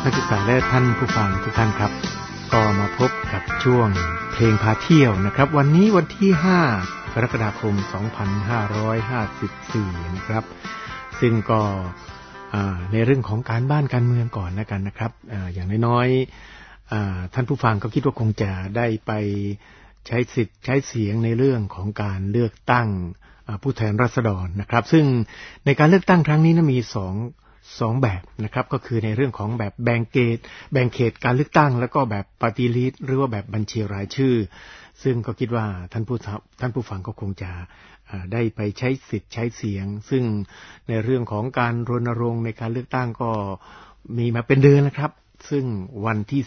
นักศึกษาและท่านผู้ฟังทุกท่านครับก็มาพบกับช่วงเพลงพาเที่ยวนะครับวันนี้วันที่5กรกฎาคม2554นะครับซึ่งก็ในเรื่องของการบ้านการเมืองก่อนแล้วกันนะครับอย่างน้อยๆท่านผู้ฟังก็คิดว่าคงจะได้ไปใช้สิทธิ์ใช้เสียงในเรื่องของการเลือกตั้งผู้แทนราษฎรนะครับซึ่งในการเลือกตั้งครั้งนี้นะมีสองแบบนะครับก็คือในเรื่องของแบบแบ่งเขตการเลือกตั้งแล้วก็แบบปาร์ตี้ลิสต์หรือว่าแบบบัญชีรายชื่อซึ่งก็คิดว่าท่านผู้ฟังก็คงจะได้ไปใช้สิทธิ์ใช้เสียงซึ่งในเรื่องของการรณรงค์ในการเลือกตั้งก็มีมาเป็นเดือนแล้วครับซึ่งวันที่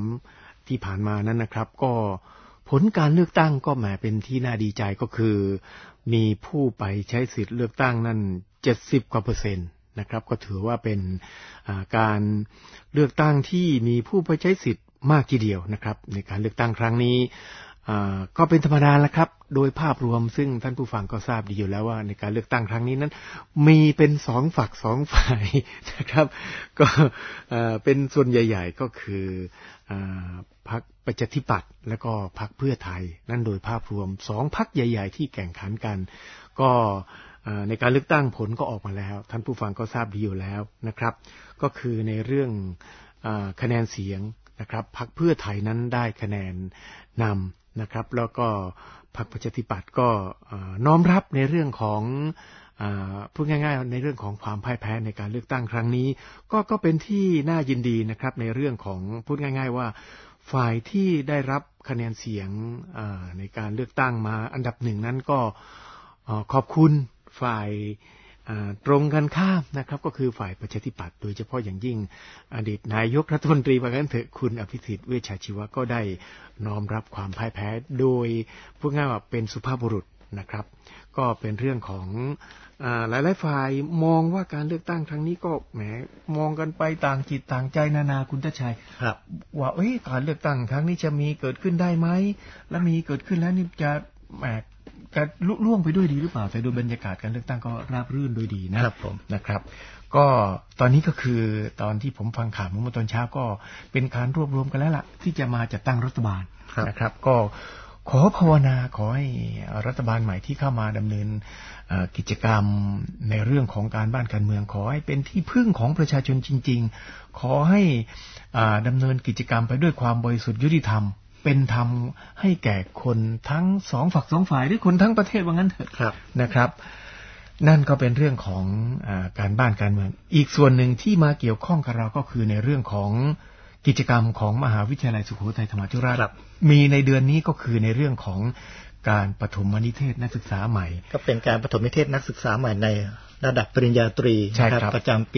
3ที่ผ่านมานั้นนะครับก็ผลการเลือกตั้งก็แหมเป็นที่น่าดีใจก็คือมีผู้ไปใช้สิทธิ์เลือกตั้งนั่น70%กว่านะครับก็ถือว่าเป็นการเลือกตั้งที่มีผู้ไปใช้สิทธิ์มากทีเดียวนะครับในการเลือกตั้งครั้งนี้ก็เป็นธรรมดาแล้วครับโดยภาพรวมซึ่งท่านผู้ฟังก็ทราบดีอยู่แล้วว่าในการเลือกตั้งครั้งนี้นั้นมีเป็น2ฝัก2ฝ่ายนะครับก็เป็นส่วนใหญ่ๆก็คือพรรคประชาธิปัตย์และก็พรรคเพื่อไทยนั่นโดยภาพรวม2พรรคใหญ่ๆที่แข่งขันกันก็ในการเลือกตั้งผลก็ออกมาแล้วท่านผู้ฟังก็ทราบดีอยู่แล้วนะครับก็คือในเรื่องคะแนนเสียงนะครับพรรคเพื่อไทยนั้นได้คะแนนนำนะครับแล้วก็พรรคประชาธิปัตย์ก็น้อมรับในเรื่องของพูดง่ายๆในเรื่องของความพ่ายแพ้ในการเลือกตั้งครั้งนี้ก็เป็นที่น่ายินดีนะครับในเรื่องของพูดง่ายๆว่าฝ่ายที่ได้รับคะแนนเสียงในการเลือกตั้งมาอันดับ1นั้นก็ขอบคุณฝ่ายตรงกันข้ามนะครับก็คือฝ่ายประชาธิปัตย์โดยเฉพาะอย่างยิ่งอดีตนายกรัฐมนตรีว่างั้นเถอะคุณอภิสิทธิ์เวชชาชีวะก็ได้น้อมรับความพ่ายแพ้โดยพูดง่ายว่าเป็นสุภาพบุรุษนะครับก็เป็นเรื่องของหลายๆฝ่ายมองว่าการเลือกตั้งครั้งนี้ก็แหมมองกันไปต่างจิตต่างใจนาคุณทชัยว่าการเลือกตั้งครั้งนี้จะมีเกิดขึ้นได้ไหมและมีเกิดขึ้นแล้วนี่จะแหมจะลุล่วงไปด้วยดีหรือเปล่าแต่โดยบรรยากาศการเลือกตั้งก็ราบรื่นโดยดีนะครับผมนะครับก็ตอนนี้ก็คือตอนที่ผมฟังข่าวเมื่อตอนเช้าก็เป็นการรวบรวมกันแล้วล่ะที่จะมาจัดตั้งรัฐบาลนะครับก็ขอภาวนาขอให้รัฐบาลใหม่ที่เข้ามาดำเนินกิจกรรมในเรื่องของการบ้านการเมืองขอให้เป็นที่พึ่งของประชาชนจริงๆขอให้ดำเนินกิจกรรมไปด้วยความบริสุทธิ์ยุติธรรมเป็นธรรมให้แก่คนทั้ง2ฝัก2ฝ่ายหรือคนทั้งประเทศว่างั้นเถอะนะครับนั่นก็เป็นเรื่องของการบ้านการเมืองอีกส่วนหนึ่งที่มาเกี่ยวข้องกับเราก็คือในเรื่องของกิจกรรมของมหาวิทยาลัยสุโขทัยธรรมาธิราชมีในเดือนนี้ก็คือในเรื่องของการปฐมนิเทศนักศึกษาใหม่ก็เป็นการปฐมนิเทศนักศึกษาใหม่ในระดับปริญญาตรีนะครับประจำปี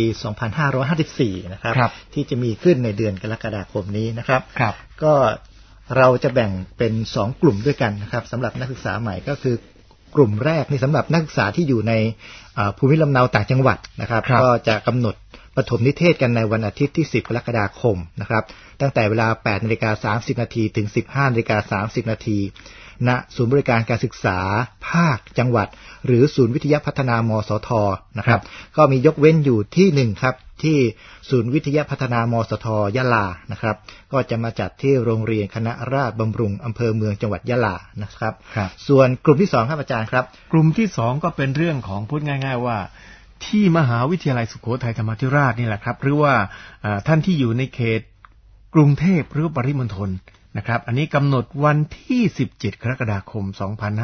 2554 นะครับที่จะมีขึ้นในเดือนกรกฎาคมนี้นะครับก็เราจะแบ่งเป็น2กลุ่มด้วยกันนะครับสำหรับนักศึกษาใหม่ก็คือกลุ่มแรกนี่สำหรับนักศึกษาที่อยู่ในภูมิลำเนาต่างจังหวัดนะครับก็จะกำหนดปฐมนิเทศกันในวันอาทิตย์ที่10กรกฎาคมนะครับตั้งแต่เวลา 8:30 น. ถึง 15:30 น. ณศูนย์บริการการศึกษาภาคจังหวัดหรือศูนย์วิทยาพัฒนามสทนะครับก็มียกเว้นอยู่ที่1ครับที่ศูนย์วิทยาพัฒนามสทยะลานะครับก็จะมาจัดที่โรงเรียนคณะราษฎรบำรุงอำเภอเมืองจังหวัดยะลานะครับส่วนกลุ่มที่2ครับอาจารย์ครับกลุ่มที่2ก็เป็นเรื่องของพูดง่ายๆว่าที่มหาวิทยาลัยสุโขทัยธรรมาธิราชนี่แหละครับหรือว่าท่านที่อยู่ในเขตกรุงเทพหรือปริมณฑลนะครับอันนี้กำหนดวันที่17กรกฎาคม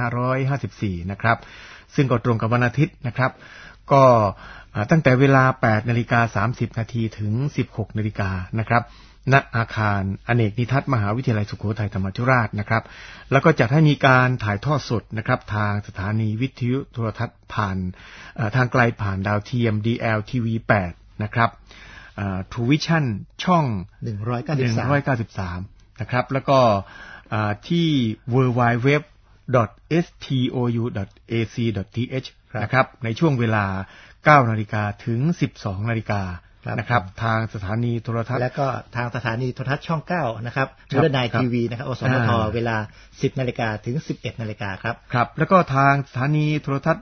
2554นะครับซึ่งก็ตรงกับวันอาทิตย์นะครับก็ตั้งแต่เวลา 8:30 น. ถึง 16:00 น. นะครับณอาคารอเนกนิทัศน์มหาวิทยาลัยสุโขทัยธรรมาธิราชนะครับแล้วก็จัดให้มีการถ่ายทอดสดนะครับทางสถานีวิทยุโทรทัศน์ผ่านทางไกลผ่านดาวเทียม DLTV8 นะครับTrue Vision ช่อง193นะครับแล้วก็ที่ www.stou.ac.th นะครับในช่วงเวลา 9:00 น. ถึง 12:00 น. นะครับทางสถานีโทรทัศน์และก็ทางสถานีโทรทัศน์ช่อง9นะครับมูลนายทีวีนะครับอสมทเวลา 10:00 น. ถึง 11:00 น. ครับครับแล้วก็ทางสถานีโทรทัศน์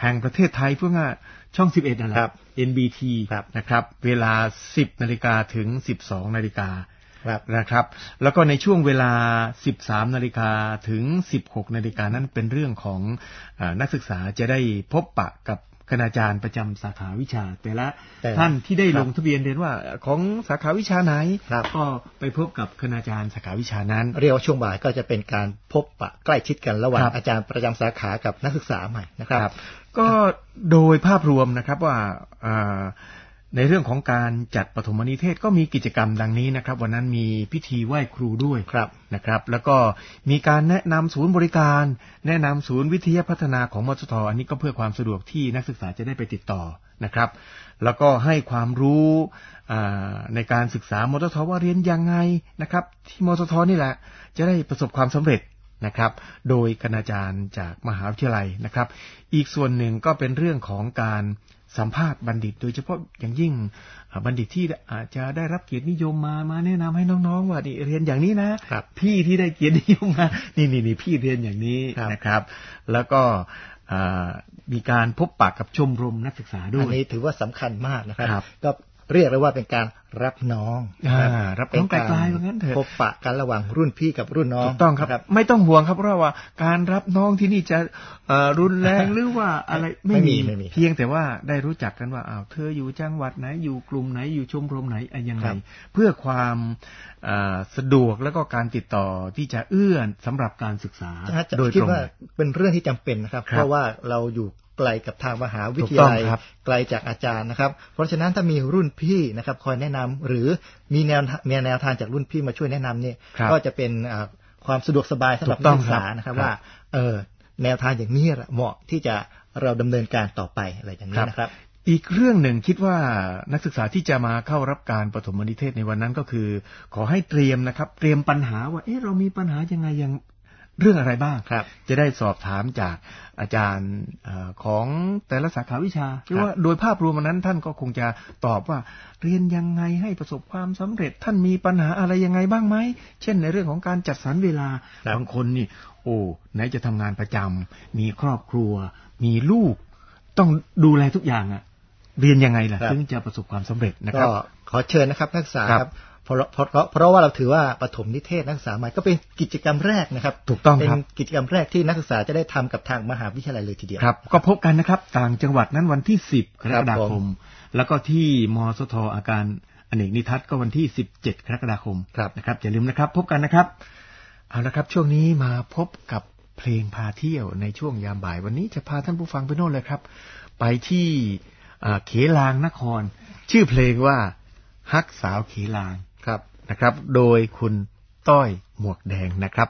แห่งประเทศไทยเพื่อช่อง11นั่นแหละ NBT นะครับเวลา 10 นาฬิกาถึง 12 นาฬิกานะครับแล้วก็ในช่วงเวลา 13 นาฬิกาถึง 16 นาฬิกานั้นเป็นเรื่องของนักศึกษาจะได้พบปะกับคณาจารย์ประจำสาขาวิชาแต่ละท่านที่ได้ลงทะเบียนเรียนว่าของสาขาวิชาไหนก็ไปพบกับคณาจารย์สาขาวิชานั้นเรียกว่าช่วงบ่ายก็จะเป็นการพบปะใกล้ชิดกันระหว่างอาจารย์ประจำสาขากับนักศึกษาใหม่นะครับก็โดยภาพรวมนะครับว่าในเรื่องของการจัดปฐมนิเทศก็มีกิจกรรมดังนี้นะครับวันนั้นมีพิธีไหว้ครูด้วยนะครับแล้วก็มีการแนะนำศูนย์บริการแนะนำศูนย์วิทยาพัฒนาของมสท.อันนี้ก็เพื่อความสะดวกที่นักศึกษาจะได้ไปติดต่อนะครับแล้วก็ให้ความรู้ในการศึกษามสท.ว่าเรียนยังไงนะครับที่มสท.นี่แหละจะได้ประสบความสำเร็จนะครับโดยคณาจารย์จากมหาวิทยาลัยนะครับอีกส่วนหนึ่งก็เป็นเรื่องของการสัมภาษณ์บัณฑิตโดยเฉพาะอย่างยิ่งบัณฑิตที่อาจจะได้รับเกียรตินิยมมาแนะนำให้น้องๆว่านี่เรียนอย่างนี้นะพี่ที่ได้เกียรตินิยมมานี่พี่เรียนอย่างนี้นะครับแล้วก็มีการพบปะกับชมรมนักศึกษาด้วยอันนี้ถือว่าสำคัญมากนะครับก็เรียกได้ว่าเป็นการรับน้องรับน้องไกลๆว่างั้นเถอะพบปะกันระหว่างรุ่นพี่กับรุ่นน้องถูกต้องครับไม่ต้องห่วงครับเพราะว่าการรับน้องที่นี่จะรุนแรงหรือว่าอะไรไม่มีเพียงแต่ว่าได้รู้จักกันว่าเธออยู่จังหวัดไหนอยู่กลุ่มไหนอยู่ชมรมไหนยังไงเพื่อความสะดวกแล้วก็การติดต่อที่จะเอื้อสำหรับการศึกษาโดยตรงคิดว่าเป็นเรื่องที่จำเป็นนะครับเพราะว่าเราอยู่ไกลกับทางมหาวิทยาลัยไกลจากอาจารย์นะครับเพราะฉะนั้นถ้ามีรุ่นพี่นะครับคอยแนะนำหรือมีแนวทางจากรุ่นพี่มาช่วยแนะนำเนี่ยก็จะเป็นความสะดวกสบายสำหรับนักศึกษานะครับว่าแนวทางอย่างนี้เหมาะที่จะเราดำเนินการต่อไปอะไรอย่างนี้นะครับอีกเรื่องหนึ่งคิดว่านักศึกษาที่จะมาเข้ารับการปฐมนิเทศในวันนั้นก็คือขอให้เตรียมนะครับเตรียมปัญหาว่าเรามีปัญหายังไงยังเรื่องอะไรบ้างจะได้สอบถามจากอาจารย์ของแต่ละสาขาวิชาหรือว่าโดยภาพรวมนั้นท่านก็คงจะตอบว่าเรียนยังไงให้ประสบความสำเร็จท่านมีปัญหาอะไรยังไงบ้างไหมเช่นในเรื่องของการจัดสรรเวลาบางคนนี่ไหนจะทำงานประจำมีครอบครัวมีลูกต้องดูแลทุกอย่างเรียนยังไงล่ะถึงจะประสบความสำเร็จนะครับก็ขอเชิญนะครับนักศึกษาครับเพราะว่าเราถือว่าปฐมนิเทศนักศึกษาใหม่ก็เป็นกิจกรรมแรกนะครับถูกต้องครับเป็นกิจกรรมแรกที่นักศึกษาจะได้ทำกับทางมหาวิทยาลัยเลยทีเดียวครับก็พบกันนะครับต่างจังหวัดนั้นวันที่10กรกฎาคมแล้วก็ที่มสท.อาการอเนกนิทัศน์ก็วันที่17กรกฎาคมนะครับอย่าลืมนะครับพบกันนะครับเอาละครับช่วงนี้มาพบกับเพลงพาเที่ยวในช่วงยามบ่ายวันนี้จะพาท่านผู้ฟังไปโน่นเลยครับไปที่เขลางนครชื่อเพลงว่าฮักสาวเขลางนะครับโดยคุณต้อยหมวกแดงนะครับ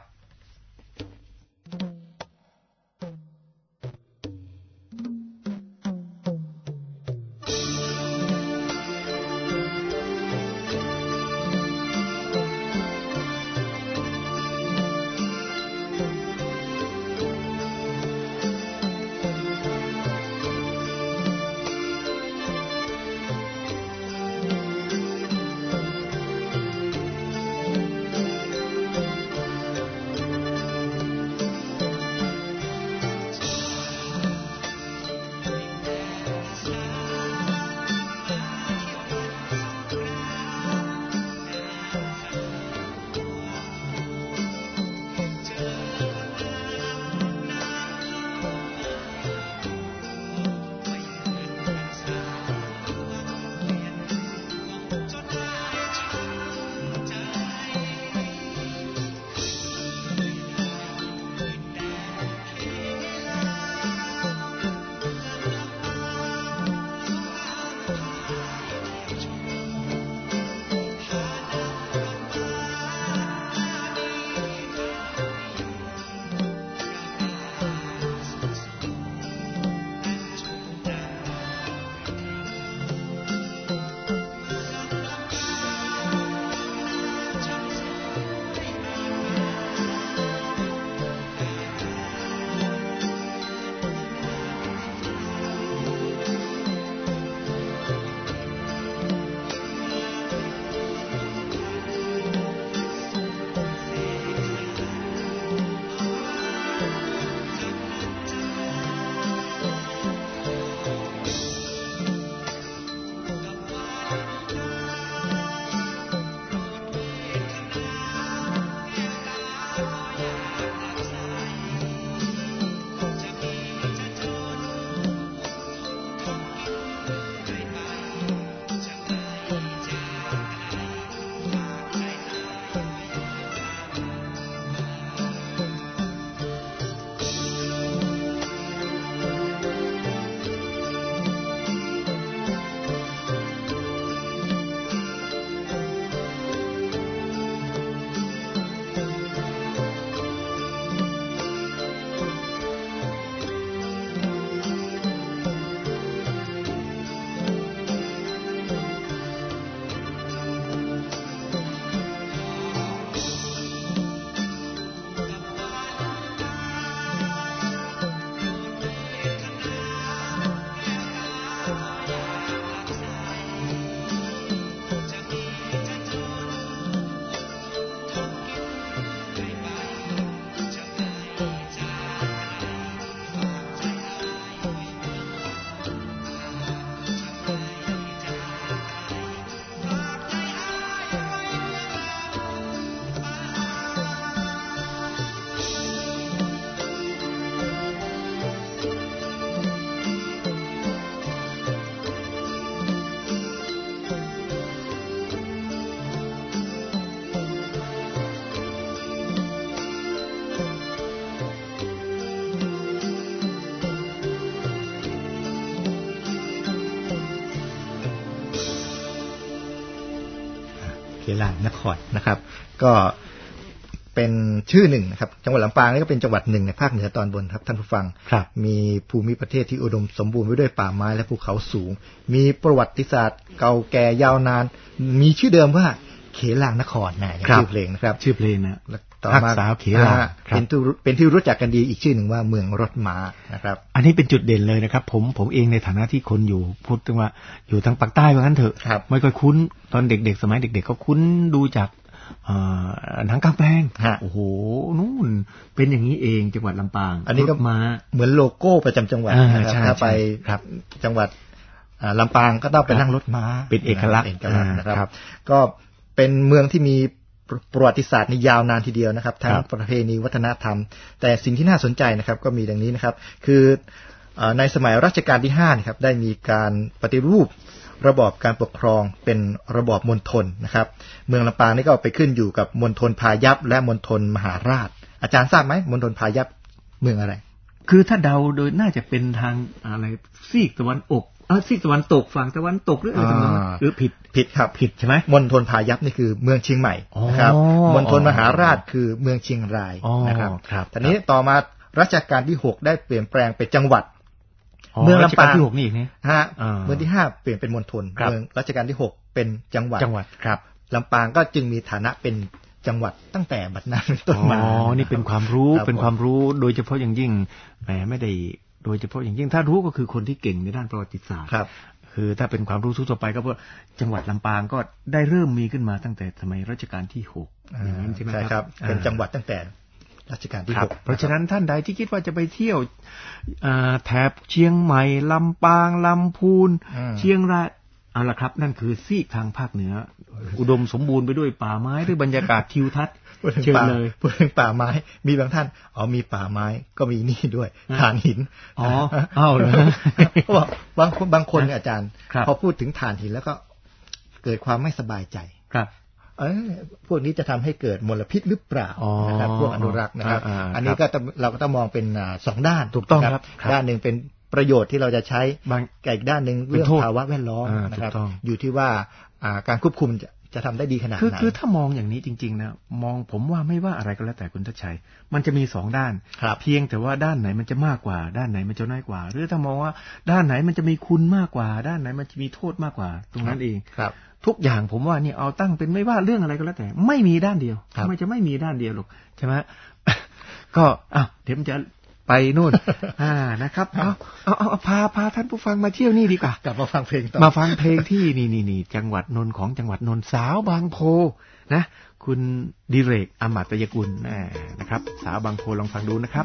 เขลางนครนะครับก็เป็นชื่อหนึ่งนะครับจังหวัดลำปางนี่ก็เป็นจังหวัดหนึ่งในภาคเหนือตอนบนครับท่านผู้ฟังมีภูมิประเทศที่อุดมสมบูรณ์ไปด้วยป่าไม้และภูเขาสูงมีประวัติศาสตร์เก่าแก่ยาวนานมีชื่อเดิมว่าเขลางนครนะชื่อเพลงนะครับชื่อเพลงนะต่อมาเขลางเป็นที่รู้จักกันดีอีกชื่อหนึ่งว่าเมืองรถม้านะครับอันนี้เป็นจุดเด่นเลยนะครับผมเองในฐานะที่คนอยู่พูดถึงว่าอยู่ทางปากใต้ว่างั้นเถอะไม่ค่อยคุ้นตอนเด็กๆสมัยเด็กๆก็คุ้นดูจากหนังกลางแปลงโอ้โหนู่นเป็นอย่างนี้เองจังหวัดลำปางอันนี้ก็มาเหมือนโลโก้ประจำจังหวัดนะครับถ้าไปจังหวัดลำปางก็ต้องไปนั่งรถม้าเป็นเอกลักษณ์นะครับก็เป็นเมืองที่มีประวัติศาสตร์นี่ยาวนานทีเดียวนะครับทั้งประเพณีวัฒนธรรมแต่สิ่งที่น่าสนใจนะครับก็มีดังนี้นะครับคือในสมัยรัชกาลที่5นะครับได้มีการปฏิรูประบอบการปกครองเป็นระบอบมณฑลนะครับเมืองลำปางนี่ก็ไปขึ้นอยู่กับมณฑลพายัพและมณฑลมหาราชอาจารย์ทราบไหมมณฑลพายัพเมืองอะไรคือถ้าเดาโดยน่าจะเป็นทางอะไรซีกตะวันออกซีกตะวันตกฝั่งตะวันตกหรืออะไรต่างๆหรือผิดครับผิดใช่ไหมมณฑลพายัพนี่คือเมืองเชียงใหม่นะครับมณฑลมหาราชคือเมืองเชียงรายนะครับทีนี้ต่อมารัชกาลที่6ได้เปลี่ยนแปลงเป็นจังหวัดเมืองลำปางที่6นี่อีกนี่เมืองที่5เปลี่ยนเป็นมณฑลเมืองรัชกาลที่6เป็นจังหวัดครับลำปางก็จึงมีฐานะเป็นจังหวัดตั้งแต่บัดนั้นต้นมานี่เป็นความรู้โดยเฉพาะอย่างยิ่งแหมไม่ได้โดยเฉพาะอย่างยิ่งถ้ารู้ก็คือคนที่เก่งในด้านประวัติศาสตร์คือถ้าเป็นความรู้ทั่วไปก็เพราะจังหวัดลำปางก็ได้เริ่มมีขึ้นมาตั้งแต่สมัยรัชกาลที่6อย่างนั้นใช่ไหมครับเป็นจังหวัดตั้งแต่รัชกาลที่6 เพราะฉะนั้นท่านใดที่คิดว่าจะไปเที่ยวแถบเชียงใหม่ลำปางลำพูนเชียงรายเอาล่ะครับนั่นคือซีกทางภาคเหนืออุดมสมบูรณ์ไปด้วยป่าไม้ด้วยบรรยากาศทิวทัศน์เชิญเลยพูดถึงป่าไม้มีบางท่านมีป่าไม้ก็มีนี่ด้วยถ่านหินเหรอบางคนอาจารย์พอพูดถึงถ่านหินแล้วก็เกิดความไม่สบายใจครับพวกนี้จะทำให้เกิดมลพิษหรือเปล่านะครับพวกอนุรักษ์นะครับอันนี้ก็เราก็ต้องมองเป็น2ด้านถูกต้องครับด้านหนึ่งเป็นประโยชน์ที่เราจะใช้อีกด้านหนึ่งเรื่องภาวะแวดล้อมนะครับอยู่ที่ว่าการควบคุมจะทำได้ดีขนาดไหนคือถ้ามองอย่างนี้จริงๆนะมองผมว่าไม่ว่าอะไรก็แล้วแต่คุณทัชชัยมันจะมี2ด้านเพียงแต่ว่าด้านไหนมันจะมากกว่าด้านไหนมันจะน้อยกว่าหรือถ้ามองว่าด้านไหนมันจะมีคุณมากกว่าด้านไหนมันจะมีโทษมากกว่าตรงนั้นเองทุกอย่างผมว่านี่เอาตั้งเป็นไม่ว่าเรื่องอะไรก็แล้วแต่ไม่มีด้านเดียวไม่จะไม่มีด้านเดียวหรอกใช่ไหมก็เดี๋ยวมันจะไปนู่นนะครับเอาพาท่านผู้ฟังมาเที่ยวนี่ดีกว่ากลับมาฟังเพลงต่อมาฟังเพลงที่นี่จังหวัดนนท์ของจังหวัดนนท์สาวบางโพนะคุณดิเรกอมาตยกุลนะครับสาวบางโพลองฟังดูนะครับ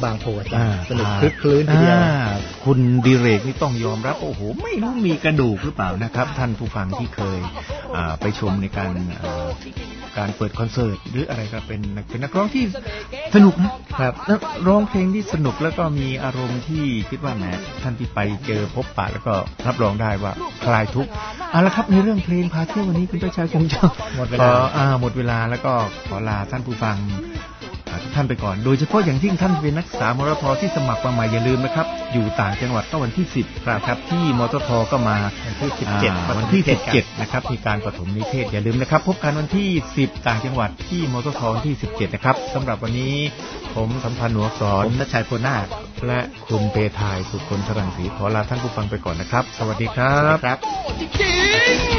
บางโพสนุกคลึกคลื้นทีเดียวคุณดิเรกนี่ต้องยอมรับโอ้โหไม่รู้มีกระดูกหรือเปล่านะครับท่านผู้ฟังที่เคยไปชมในการเปิดคอนเสิร์ตหรืออะไรก็เป็นนักร้องที่สนุกนะครับร้องเพลงที่สนุกแล้วก็มีอารมณ์ที่คิดว่าแหมท่านที่ไปเจอพบปะแล้วก็รับรองได้ว่าคลายทุกข์เอาละครับในเรื่องเพลงพาเที่ยววันนี้คุณประชาชนหมดเวลาแล้วก็ขอลาท่านผู้ฟังทุกท่านไปก่อนโดยเฉพาะอย่างยิ่งท่านเป็นนักศึกษามรทที่สมัครมาใหม่อย่าลืมนะครับอยู่ต่างจังหวัดก็วันที่10ครับที่มทก็มาวันที่17นะครับมีการประถมนิเทศอย่าลืมนะครับพบกันวันที่10ต่างจังหวัดที่มทวันที่17นะครับสำหรับวันนี้ผมสัมพันธ์หนวกสอนผมณชัยโพนาคและคุณเปทายสุคนสรังสีขอลาท่านผู้ฟังไปก่อนนะครับสวัสดีครับ